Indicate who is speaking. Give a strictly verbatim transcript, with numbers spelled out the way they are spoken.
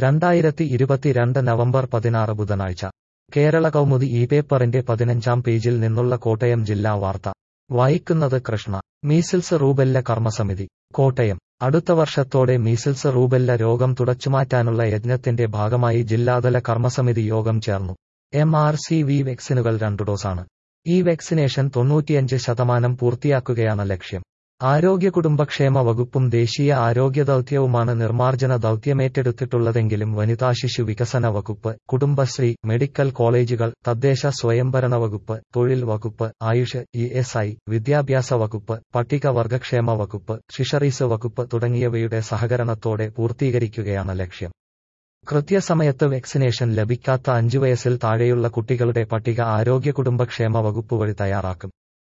Speaker 1: രണ്ടായിരത്തി ഇരുപത്തിരണ്ട് നവംബർ പതിനാറ് ബുധനാഴ്ച കേരള കൗമുദി ഈ പേപ്പറിന്റെ പതിനഞ്ചാം പേജിൽ നിന്നുള്ള കോട്ടയം ജില്ലാ വാർത്ത വായിക്കുന്നത് കൃഷ്ണ. മീസിൽസ് റൂബെല്ല കർമ്മസമിതി കോട്ടയം. അടുത്ത വർഷത്തോടെ മീസിൽസ് റൂബെല്ല രോഗം തുടച്ചുമാറ്റാനുള്ള യജ്ഞത്തിന്റെ ഭാഗമായി ജില്ലാതല കർമ്മസമിതി യോഗം ചേർന്നു. എം ആർ സി വി വാക്സിനുകൾ രണ്ടു ഡോസാണ്. ഈ വാക്സിനേഷൻ തൊണ്ണൂറ്റിയഞ്ച് ശതമാനം പൂർത്തിയാക്കുകയാണ് ലക്ഷ്യം. ആരോഗ്യ കുടുംബക്ഷേമ വകുപ്പും ദേശീയ ആരോഗ്യ ദൗത്യവുമാണ് നിർമ്മാർജ്ജന ദൗത്യമേറ്റെടുത്തിട്ടുള്ളതെങ്കിലും വനിതാ ശിശു വികസന വകുപ്പ്, കുടുംബശ്രീ, മെഡിക്കൽ കോളേജുകൾ, തദ്ദേശ സ്വയംഭരണ വകുപ്പ്, തൊഴിൽ വകുപ്പ്, ആയുഷ്, ഇ എസ് ഐ, വിദ്യാഭ്യാസ വകുപ്പ്, പട്ടികവർഗക്ഷേമ വകുപ്പ്, ഫിഷറീസ് വകുപ്പ് തുടങ്ങിയവയുടെ സഹകരണത്തോടെ പൂർത്തീകരിക്കുകയാണ് ലക്ഷ്യം. കൃത്യസമയത്ത് വാക്സിനേഷൻ ലഭിക്കാത്ത അഞ്ചു വയസ്സിൽ താഴെയുള്ള കുട്ടികളുടെ പട്ടിക ആരോഗ്യ കുടുംബക്ഷേമ വകുപ്പ് വഴി തയ്യാറാക്കും.